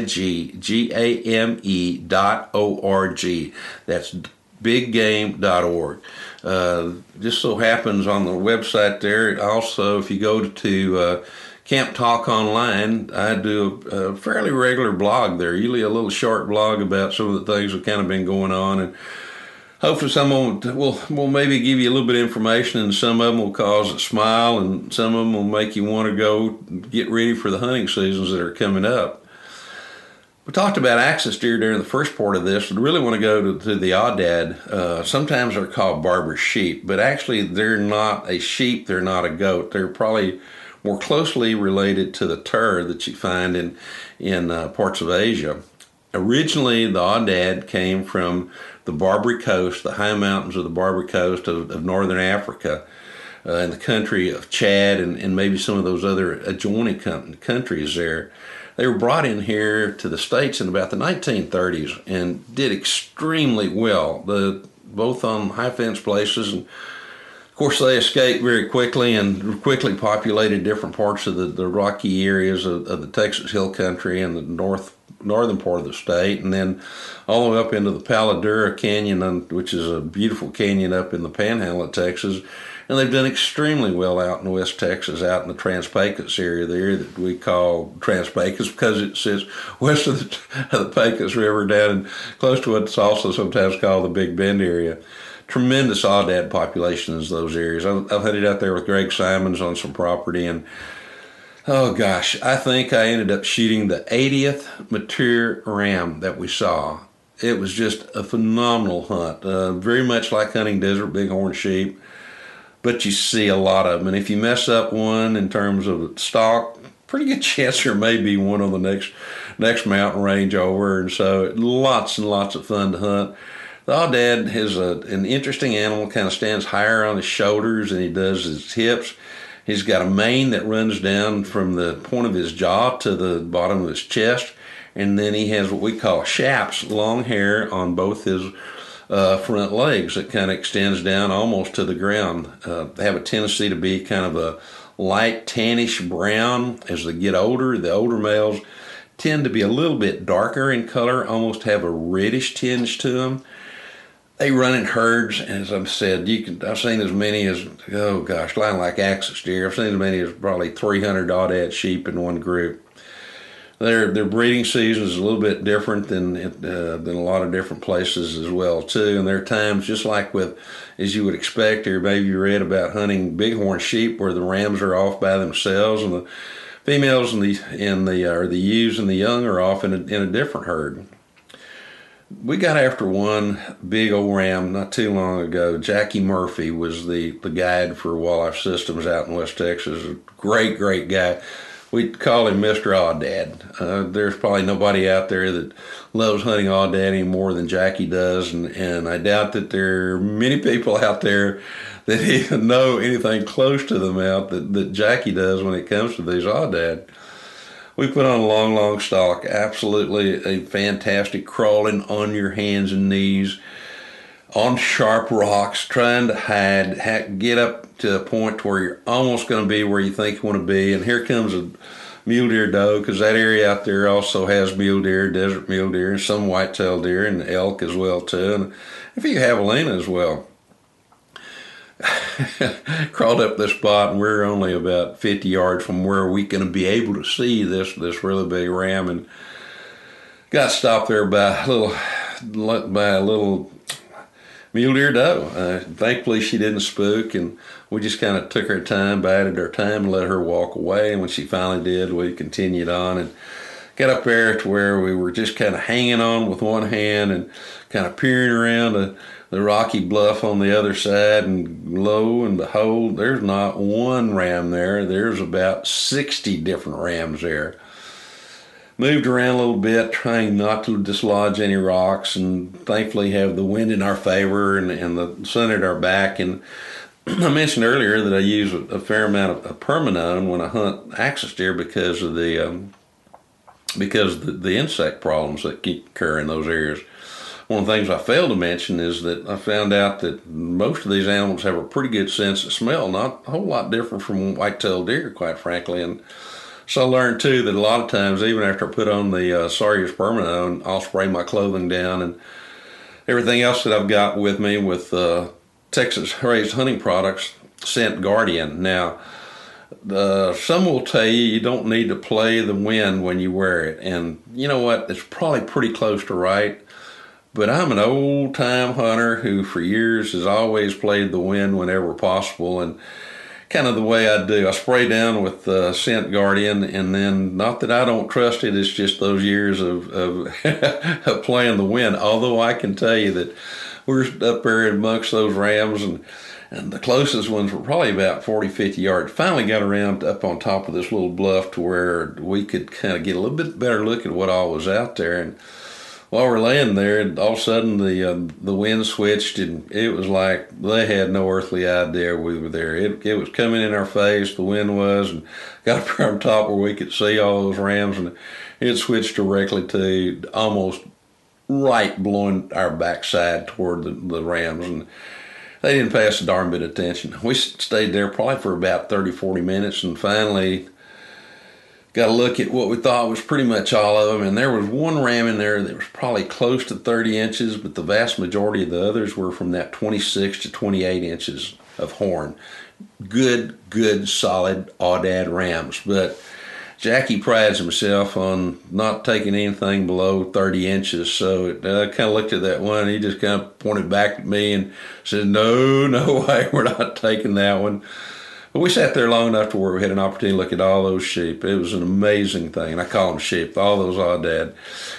biggame dot org. That's big game dot org. Uh, just so happens on the website there, also, if you go to uh, Camp Talk Online, I do a, a fairly regular blog there, usually a little short blog about some of the things that kind of been going on, and hopefully someone will, will maybe give you a little bit of information, and some of them will cause a smile, and some of them will make you want to go get ready for the hunting seasons that are coming up. We talked about axis deer during the first part of this. We really want to go to, to the aoudad. Uh, sometimes they're called Barber sheep, but actually they're not a sheep, they're not a goat. They're probably more closely related to the tur that you find in, in uh, parts of Asia. Originally, the aoudad came from the Barbary Coast, the high mountains of the Barbary Coast of, of northern Africa, uh, in the country of Chad, and, and maybe some of those other adjoining countries there. They were brought in here to the States in about the nineteen thirties and did extremely well, the, both on high fence places. And of course, they escaped very quickly and quickly populated different parts of the, the rocky areas of, of the Texas Hill Country and the north northern part of the state, and then all the way up into the Palo Duro Canyon, which is a beautiful canyon up in the panhandle of Texas. And they've done extremely well out in West Texas, out in the Trans-Pecos area there that we call Trans-Pecos because it sits west of the, of the Pecos River down and close to what's also sometimes called the Big Bend area. tremendous aoudad populations in those areas. I've, I've hunted out there with Greg Simons on some property, and oh gosh, I think I ended up shooting the eightieth mature ram that we saw. It was just a phenomenal hunt, uh, very much like hunting desert bighorn sheep, but you see a lot of them. And if you mess up one in terms of stock, pretty good chance there may be one on the next next mountain range over. And so lots and lots of fun to hunt. The aoudad is a, an interesting animal, kind of stands higher on his shoulders than he does his hips. He's got a mane that runs down from the point of his jaw to the bottom of his chest. And then he has what we call chaps, long hair on both his uh, front legs that kind of extends down almost to the ground. Uh, they have a tendency to be kind of a light tannish brown as they get older. The older males tend to be a little bit darker in color, almost have a reddish tinge to them. They run in herds, and as I've said, you can. I've seen as many as, oh gosh, line like axis deer. I've seen as many as probably three hundred aoudad sheep in one group. Their their breeding season is a little bit different than uh, than a lot of different places as well too. And there are times, just like with, as you would expect, or maybe you read about hunting bighorn sheep, where the rams are off by themselves and the females and the and the or the ewes and the young are off in a, in a different herd. We got after one big old ram not too long ago. Jackie Murphy was the the guide for Wildlife Systems out in West Texas. A great great guy. We call him Mister Aoudad. Uh, there's probably nobody out there that loves hunting aoudad any more than Jackie does, and, and I doubt that there are many people out there that even know anything close to the amount that, that Jackie does when it comes to these aoudad. We put on a long, long stalk, absolutely a fantastic crawling on your hands and knees, on sharp rocks, trying to hide, ha- get up to a point where you're almost going to be where you think you want to be. And here comes a mule deer doe, because that area out there also has mule deer, desert mule deer, and some white-tailed deer, and elk as well too, and a few javelina as well. Crawled up this spot, and we're only about fifty yards from where we going to be able to see this this really big ram, and got stopped there by a little by a little mule deer doe. Uh, thankfully, she didn't spook, and we just kind of took our time, bided our time, and let her walk away. And when she finally did, we continued on and got up there to where we were just kind of hanging on with one hand and kind of peering around the, the rocky bluff on the other side. And lo and behold, there's not one ram there. There's about sixty different rams there. Moved around a little bit, trying not to dislodge any rocks, and thankfully have the wind in our favor and, and the sun at our back. And I mentioned earlier that I use a, a fair amount of, of permanone when I hunt axis deer because of the um, because of the, the insect problems that keep occur in those areas. One of the things I failed to mention is that I found out that most of these animals have a pretty good sense of smell, not a whole lot different from white-tailed deer, quite frankly. And so I learned, too, that a lot of times, even after I put on the uh, Sawyer's permanone, I'll spray my clothing down and everything else that I've got with me with uh, Texas-raised hunting products, Scent Guardian. Now, uh, some will tell you you don't need to play the wind when you wear it. And you know what? It's probably pretty close to right. But I'm an old-time hunter who for years has always played the wind whenever possible. And kind of the way I do. I spray down with uh, Scent Guardian, and then, not that I don't trust it, it's just those years of, of, of playing the wind. Although I can tell you that we're up there amongst those rams, and, and the closest ones were probably about forty, fifty yards. Finally got around up on top of this little bluff to where we could kind of get a little bit better look at what all was out there. And while we're laying there, all of a sudden the uh, the wind switched, and it was like they had no earthly idea we were there. It it was coming in our face, the wind was, and got up there on top where we could see all those rams, and it switched directly to almost right blowing our backside toward the, the rams, and they didn't pay us a darn bit of attention. We stayed there probably for about thirty, forty minutes, and finally got a look at what we thought was pretty much all of them, and there was one ram in there that was probably close to thirty inches, but the vast majority of the others were from that twenty-six to twenty-eight inches of horn. Good, good, solid aoudad rams, but Jackie prides himself on not taking anything below thirty inches. So it, uh, I kind of looked at that one, and he just kind of pointed back at me and said, no, no way, we're not taking that one. But we sat there long enough to where we had an opportunity to look at all those sheep. It was an amazing thing. And I call them sheep, all those aoudad.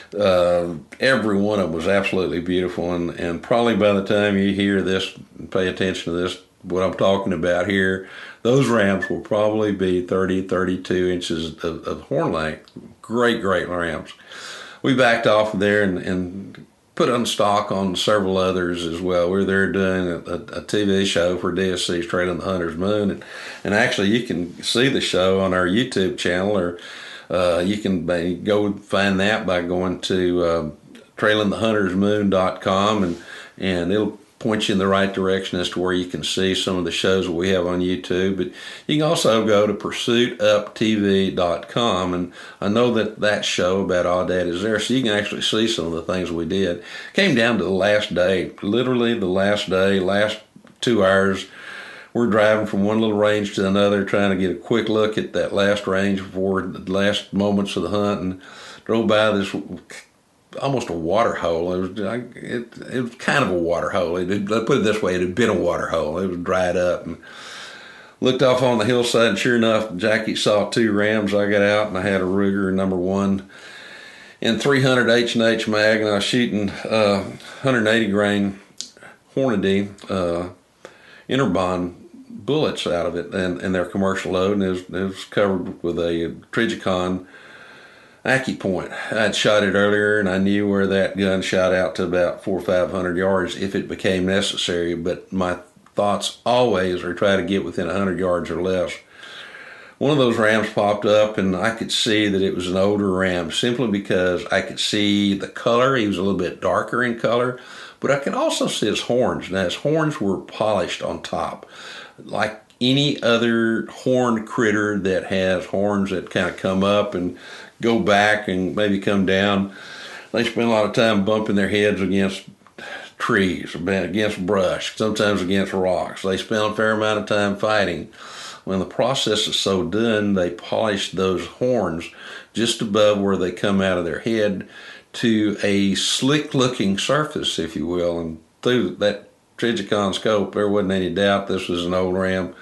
Uh, every one of them was absolutely beautiful. And, and probably by the time you hear this and pay attention to this, what I'm talking about here, those rams will probably be thirty, thirty-two inches of, of horn length. Great, great rams. We backed off of there and, and put on stock on several others as well. We were there doing a, a, a T V show for D S C's Trailing the Hunter's Moon. And, and actually, you can see the show on our YouTube channel, or uh, you can go find that by going to uh, trailing the hunters moon dot com, and, and it'll point you in the right direction as to where you can see some of the shows that we have on YouTube. But you can also go to pursuit up T V dot com, and I know that that show about aoudad is there, so you can actually see some of the things we did. Came down to the last day, literally the last day, last two hours. We're driving from one little range to another, trying to get a quick look at that last range before the last moments of the hunt, and drove by this almost a water hole. It was, it, it was kind of a water hole. It, it, let's put it this way, it had been a water hole. It was dried up. And looked off on the hillside, and sure enough, Jackie saw two rams. I got out, and I had a Ruger number one in three hundred H and H mag, and I was shooting uh, one eighty grain Hornady uh, Interbond bullets out of it, and, and their commercial load, and it was, it was covered with a Trijicon AccuPoint. I'd shot it earlier, and I knew where that gun shot out to about four or five hundred yards if it became necessary. But my thoughts always are try to get within a hundred yards or less. One of those rams popped up, and I could see that it was an older ram simply because I could see the color. He was a little bit darker in color, but I could also see his horns. Now his horns were polished on top, like any other horned critter that has horns that kind of come up and go back and maybe come down. They spend a lot of time bumping their heads against trees, against brush, sometimes against rocks. They spend a fair amount of time fighting. When the process is so done, they polish those horns just above where they come out of their head to a slick-looking surface, if you will. And through that Trijicon scope, there wasn't any doubt this was an old ram.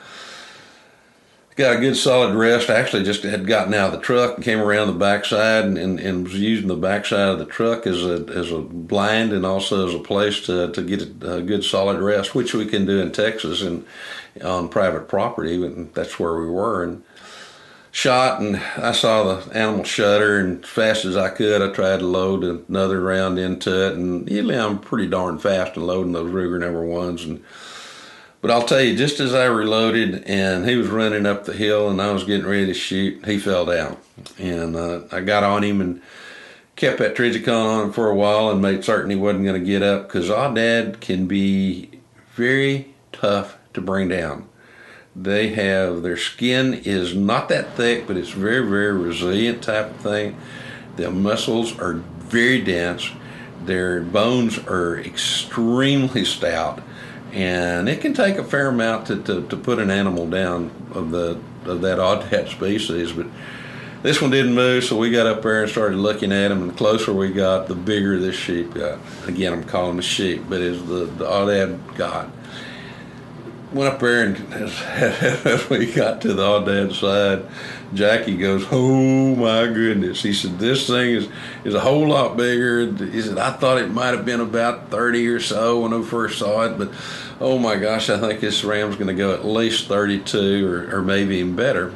Got a good solid rest. I actually just had gotten out of the truck and came around the backside and, and, and was using the backside of the truck as a as a blind and also as a place to, to get a, a good solid rest, which we can do in Texas and on private property. And that's where we were. And shot, and I saw the animal shudder, and as fast as I could, I tried to load another round into it. And usually I'm pretty darn fast in loading those Ruger number ones. And But I'll tell you, just as I reloaded and he was running up the hill and I was getting ready to shoot, he fell down. And uh, I got on him and kept that Trijicon on him for a while and made certain he wasn't going to get up, because aoudad can be very tough to bring down. They have, their skin is not that thick, but it's very, very resilient type of thing. Their muscles are very dense. Their bones are extremely stout. And it can take a fair amount to, to, to put an animal down of the of that aoudad species. But this one didn't move, so we got up there and started looking at him. And the closer we got, the bigger this sheep got. Again, I'm calling him a sheep, but it's the, the aoudad got. Went up there, and as, as we got to the aoudad side, Jackie goes, "Oh my goodness!" He said, "This thing is is a whole lot bigger." He said, "I thought it might have been about thirty or so when I first saw it, but oh my gosh, I think this ram's going to go at least thirty-two or, or maybe even better."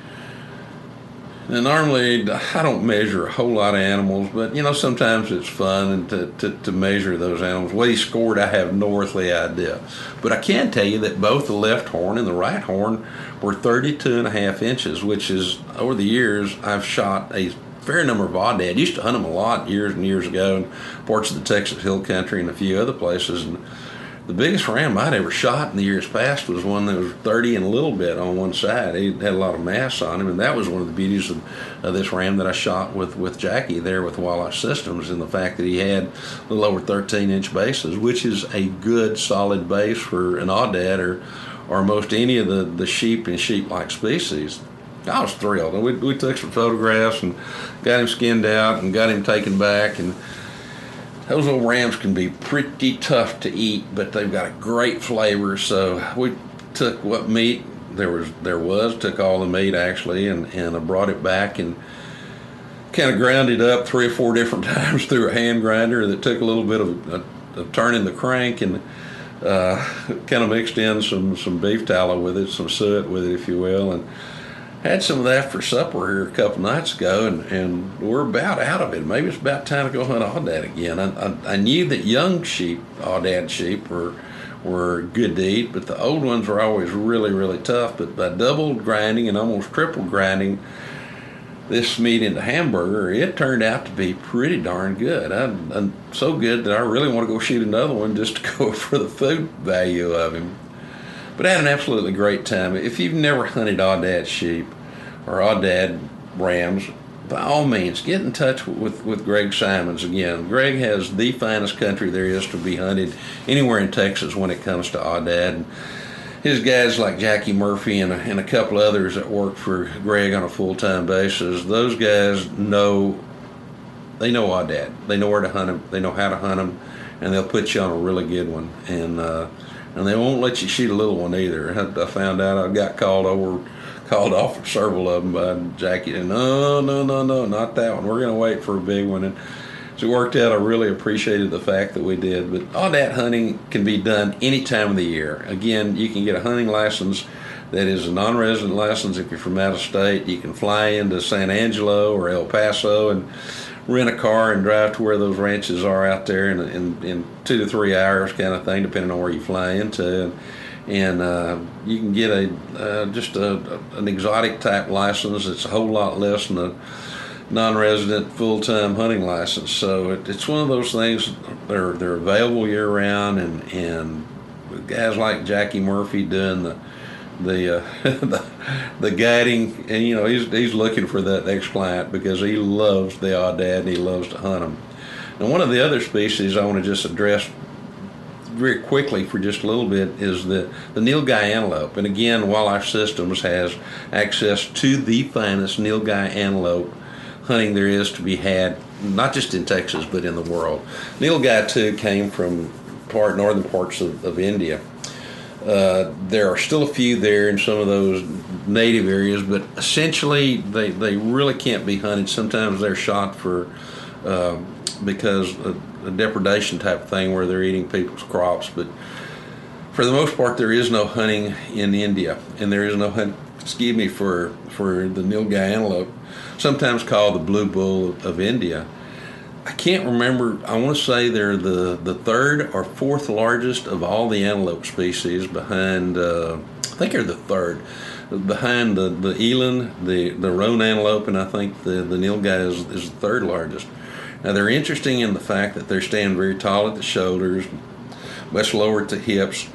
And normally, I don't measure a whole lot of animals, but, you know, sometimes it's fun to, to, to measure those animals. What he scored, I have no earthly idea. But I can tell you that both the left horn and the right horn were thirty-two and a half inches, which is, over the years, I've shot a fair number of aoudad. I used to hunt them a lot years and years ago in parts of the Texas Hill Country and a few other places. And the biggest ram I'd ever shot in the years past was one that was thirty and a little bit on one side. He had a lot of mass on him, and that was one of the beauties of, of this ram that I shot with, with Jackie there with Walleye Systems, and the fact that he had a little over thirteen inch bases, which is a good solid base for an aoudad or, or most any of the, the sheep and sheep-like species. I was thrilled. We, we took some photographs and got him skinned out and got him taken back. And those little rams can be pretty tough to eat, but they've got a great flavor. So we took what meat there was, there was took all the meat actually, and, and I brought it back and kind of ground it up three or four different times through a hand grinder that took a little bit of, of, of turning the crank, and uh, kind of mixed in some, some beef tallow with it, some suet with it, if you will, and had some of that for supper here a couple nights ago, and, and we're about out of it. Maybe it's about time to go hunt aoudad again. I, I, I knew that young sheep, aoudad sheep, were were good to eat, but the old ones were always really, really tough. But by double grinding and almost triple grinding this meat into hamburger, it turned out to be pretty darn good. I, I'm so good that I really want to go shoot another one just to go for the food value of him. But I had an absolutely great time. If you've never hunted aoudad sheep or aoudad rams, by all means, get in touch with, with Greg Simons again. Greg has the finest country there is to be hunted anywhere in Texas when it comes to aoudad. His guys like Jackie Murphy and a, and a couple others that work for Greg on a full-time basis, those guys know, they know aoudad. They know where to hunt them. They know how to hunt them, and they'll put you on a really good one. And uh, and they won't let you shoot a little one either. I, I found out I got called over, called off for several of them by Jackie. And no, no, no, no, not that one. We're going to wait for a big one. And so it worked out. I really appreciated the fact that we did. But aoudad hunting can be done any time of the year. Again, you can get a hunting license that is a non-resident license if you're from out of state. You can fly into San Angelo or El Paso and rent a car and drive to where those ranches are out there in, in, in two to three hours kind of thing, depending on where you fly into. And, and uh, you can get a uh, just a, an exotic type license. It's a whole lot less than a non-resident full-time hunting license. So it, it's one of those things. They're they're available year-round, and and guys like Jackie Murphy doing the the uh, the, the guiding, and you know he's he's looking for that next client because he loves the aoudad and he loves to hunt them. And one of the other species I want to just address very quickly for just a little bit is the the nilgai antelope. And again, Wildlife Systems has access to the finest nilgai antelope hunting there is to be had, not just in Texas but in the world. Nilgai too came from part northern parts of, of India. Uh, there are still a few there in some of those native areas, but essentially they, they really can't be hunted. Sometimes they're shot for uh, because of a depredation type of thing where they're eating people's crops. But for the most part, there is no hunting in India, and there is no hunt, excuse me, for for the nilgai antelope, sometimes called the blue bull of, of India. I can't remember. I want to say they're the, the third or fourth largest of all the antelope species behind, uh, I think they're the third, behind the, the eland, the, the roan antelope, and I think the, the nilgai is, is the third largest. Now they're interesting in the fact that they stand very tall at the shoulders, much lower at the hips.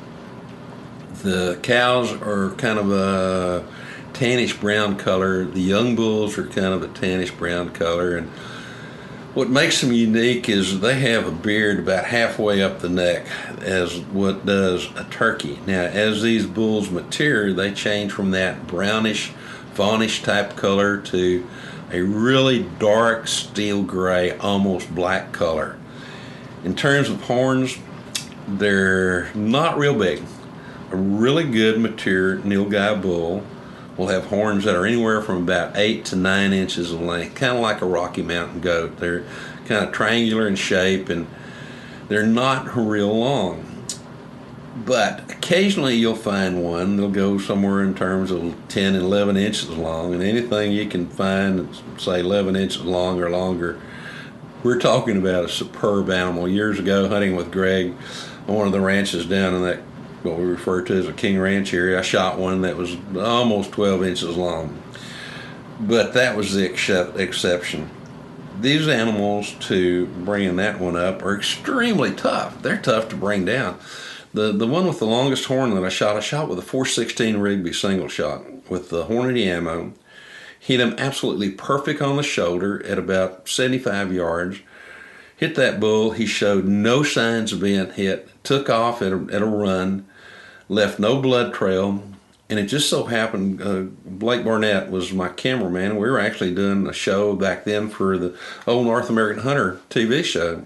The cows are kind of a tannish brown color. The young bulls are kind of a tannish brown color, and what makes them unique is they have a beard about halfway up the neck, as what does a turkey. Now, as these bulls mature, they change from that brownish, fawnish type color to a really dark steel gray, almost black color. In terms of horns, they're not real big. A really good mature nilgai bull will have horns that are anywhere from about eight to nine inches in length, kind of like a Rocky Mountain goat. They're kind of triangular in shape, and they're not real long. But occasionally you'll find one that'll go somewhere in terms of ten and eleven inches long, and anything you can find that's, say, eleven inches long or longer, we're talking about a superb animal. Years ago, hunting with Greg on one of the ranches down in that what we refer to as a King Ranch area, I shot one that was almost twelve inches long. But that was the excep- exception. These animals, to bringing that one up, are extremely tough. They're tough to bring down. The the one with the longest horn that I shot, I shot with a four sixteen Rigby single shot with the Hornady ammo. Hit him absolutely perfect on the shoulder at about seventy-five yards. Hit that bull. He showed no signs of being hit. Took off at a, at a run. Left no blood trail. And it just so happened uh, Blake Barnett was my cameraman. We were actually doing a show back then for the old North American Hunter T V show.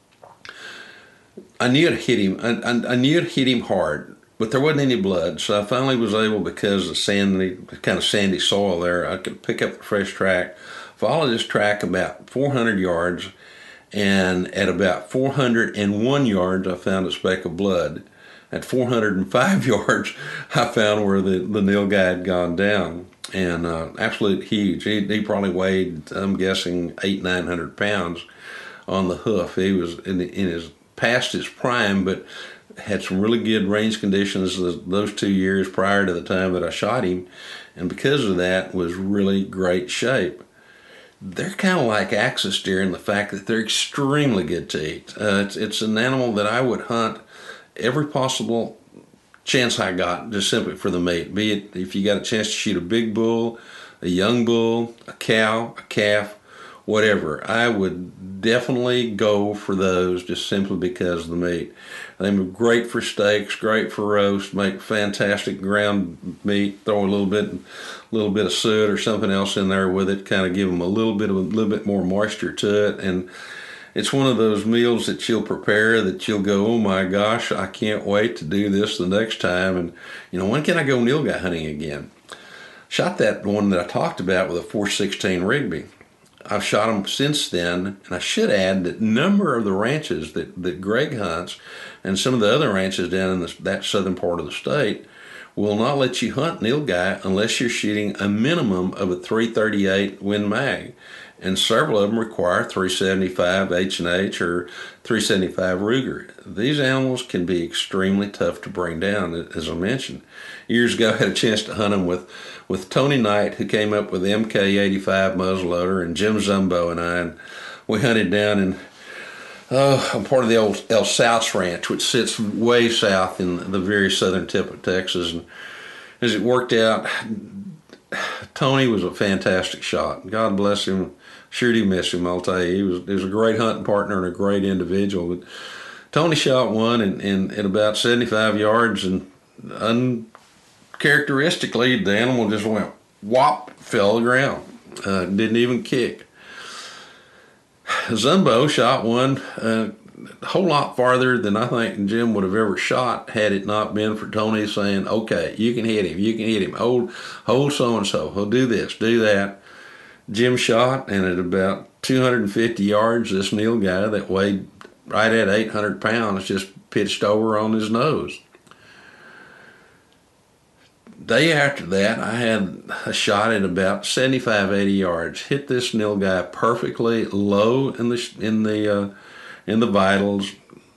I knew it hit him. I, I, I knew it hit him hard, but there wasn't any blood. So I finally was able, because of sandy, kind of sandy soil there, I could pick up the fresh track, follow this track about four hundred yards, and at about four hundred one yards, I found a speck of blood. At four hundred five yards, I found where the, the nilgai had gone down, and uh, absolute huge. He, he probably weighed, I'm guessing, eight, nine hundred pounds on the hoof. He was in, in his past his prime, but had some really good range conditions those two years prior to the time that I shot him, and because of that was really great shape. They're kind of like axis deer in the fact that they're extremely good to eat. Uh, it's, it's an animal that I would hunt every possible chance I got, just simply for the meat. Be it if you got a chance to shoot a big bull, a young bull, a cow, a calf, whatever. I would definitely go for those just simply because of the meat. They're great for steaks, great for roast, make fantastic ground meat. Throw a little bit, a little bit of suet or something else in there with it, kind of give them a little bit of a little bit more moisture to it, and it's one of those meals that you'll prepare that you'll go, oh my gosh, I can't wait to do this the next time. And you know, when can I go nilgai hunting again? Shot that one that I talked about with a four sixteen Rigby. I've shot them since then, and I should add that a number of the ranches that, that Greg hunts and some of the other ranches down in the, that southern part of the state will not let you hunt nilgai unless you're shooting a minimum of a three thirty-eight Win Mag. And several of them require three seventy-five H and H or three seventy-five Ruger. These animals can be extremely tough to bring down, as I mentioned. Years ago, I had a chance to hunt them with, with Tony Knight, who came up with the M K eighty-five muzzleloader, and Jim Zumbo and I. And we hunted down in, oh, I'm part of the old El South Ranch, which sits way south in the very southern tip of Texas. And as it worked out, Tony was a fantastic shot. God bless him. Sure do miss him, I'll tell you. He was, he was a great hunting partner and a great individual. But Tony shot one and, and at about seventy-five yards, and uncharacteristically, the animal just went whop, fell to the ground. Uh, didn't even kick. Zumbo shot one uh, a whole lot farther than I think Jim would have ever shot had it not been for Tony saying, okay, you can hit him, you can hit him, hold, hold so-and-so, he'll do this, do that. Jim shot, and at about two hundred fifty yards, this nilgai that weighed right at eight hundred pounds just pitched over on his nose. Day after that, I had a shot at about seventy-five, eighty yards. Hit this nilgai perfectly low in the in the uh, in the vitals.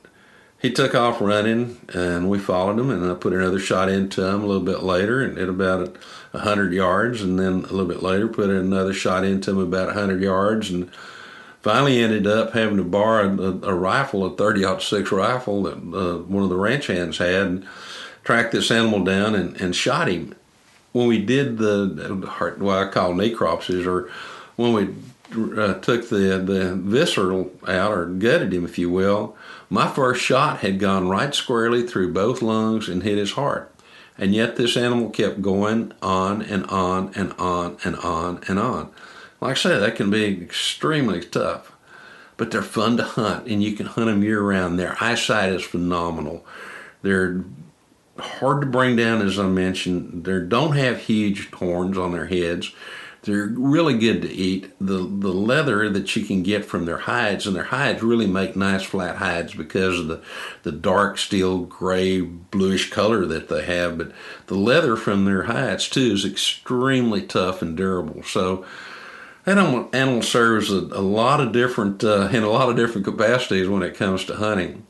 He took off running, and we followed him, and I put another shot into him a little bit later, and at about one hundred yards, and then a little bit later put another shot into him about one hundred yards, and finally ended up having to borrow a, a rifle, a thirty aught six rifle that uh, one of the ranch hands had, and tracked this animal down and, and shot him. When we did the, what I call necropsies, or when we uh, took the, the visceral out, or gutted him, if you will, my first shot had gone right squarely through both lungs and hit his heart. And yet this animal kept going on and on and on and on and on. Like I say, that can be extremely tough, but they're fun to hunt, and you can hunt them year-round. Their eyesight is phenomenal. They're hard to bring down, as I mentioned. They don't have huge horns on their heads. They're really good to eat. The the leather that you can get from their hides, and their hides really make nice flat hides because of the, the dark steel gray bluish color that they have. But the leather from their hides too is extremely tough and durable. So that animal, animal serves a, a lot of different uh, in a lot of different capacities when it comes to hunting.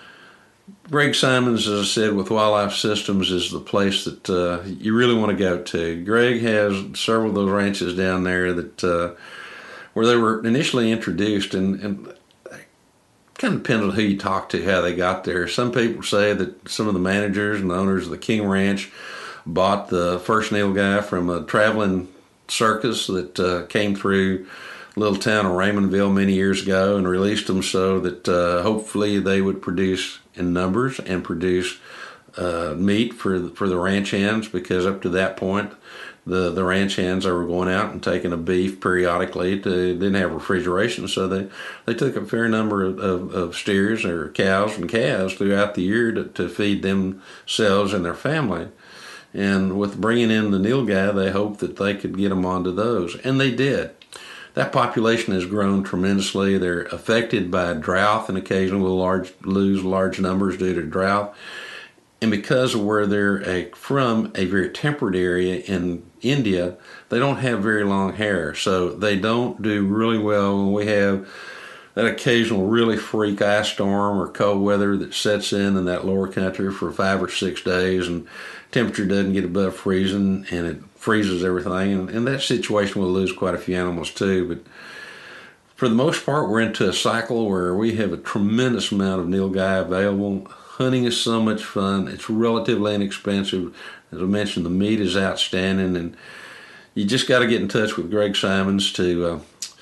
Greg Simons, as I said, with Wildlife Systems, is the place that uh, you really want to go to. Greg has several of those ranches down there that uh, where they were initially introduced, and, and it kind of depends on who you talk to, how they got there. Some people say that some of the managers and the owners of the King Ranch bought the first nilgai from a traveling circus that uh, came through little town of Raymondville many years ago and released them so that uh, hopefully they would produce in numbers and produce uh, meat for for the ranch hands, because up to that point, the the ranch hands, they were going out and taking a beef periodically. To, didn't have refrigeration, so they, they took a fair number of, of, of steers or cows and calves throughout the year to, to feed themselves and their family. And with bringing in the nilgai, they hoped that they could get them onto those, and they did. That population has grown tremendously. They're affected by drought, and occasionally will large, lose large numbers due to drought. And because of where they're a, from, a very temperate area in India, they don't have very long hair. So they don't do really well when we have that occasional really freak ice storm or cold weather that sets in in that lower country for five or six days, and temperature doesn't get above freezing, and it freezes everything. And in that situation, we'll lose quite a few animals too. But for the most part, we're into a cycle where we have a tremendous amount of nilgai available. Hunting is so much fun. It's relatively inexpensive. As I mentioned, the meat is outstanding, and you just got to get in touch with Greg Simons to uh,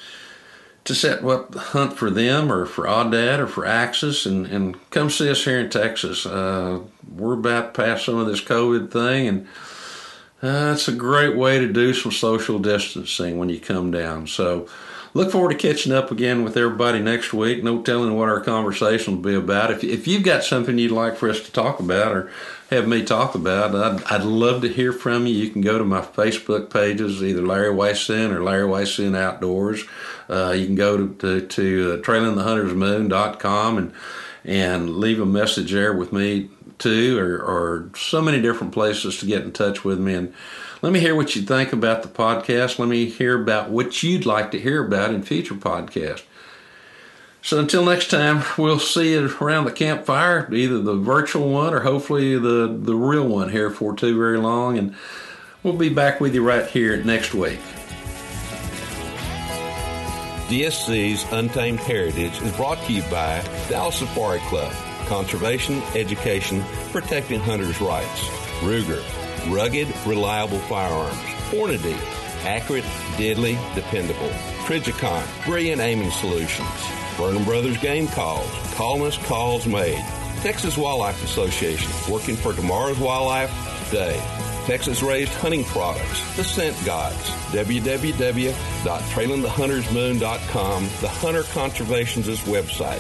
to set up hunt for them or for Aoudad or for Axis, and, and come see us here in Texas. Uh, we're about past some of this COVID thing, and uh, it's a great way to do some social distancing when you come down. So look forward to catching up again with everybody next week. No telling what our conversation will be about. If, if you've got something you'd like for us to talk about or have me talk about, I'd, I'd love to hear from you. You can go to my Facebook pages, either Larry Weissin or Larry Weissin Outdoors. Uh, you can go to, to, to uh, trailing the hunters moon dot com and, and leave a message there with me too, or, or so many different places to get in touch with me. And let me hear what you think about the podcast. Let me hear about what you'd like to hear about in future podcasts. So until next time, we'll see you around the campfire, either the virtual one or hopefully the, the real one here for too very long. And we'll be back with you right here next week. D S C's Untamed Heritage is brought to you by Dallas Safari Club. Conservation, education, protecting hunters' rights. Ruger, rugged, reliable firearms. Hornady, accurate, deadly, dependable. Trijicon, brilliant aiming solutions. Vernon Brothers Game Calls, calling calls made. Texas Wildlife Association, working for tomorrow's wildlife today. Texas Raised Hunting Products, the Scent Gods. w w w dot trailing the hunters moon dot com, the Hunter Conservation's website.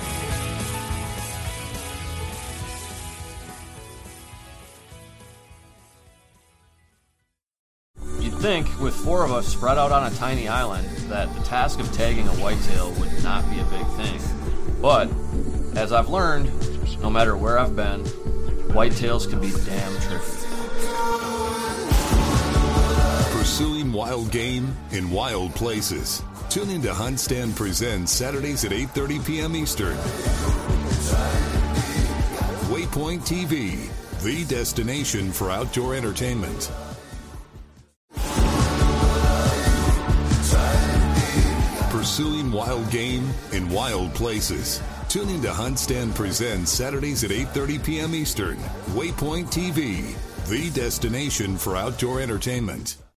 You'd think, with four of us spread out on a tiny island, that the task of tagging a whitetail would not be a big thing. But, as I've learned, no matter where I've been, whitetails can be damn tricky. Pursuing wild game in wild places. Tune in to Hunt Stand Presents Saturdays at eight thirty p.m. Eastern. Waypoint T V, the destination for outdoor entertainment. Pursuing wild game in wild places. Tune in to Hunt Stand Presents Saturdays at eight thirty p.m. Eastern. Waypoint T V, the destination for outdoor entertainment.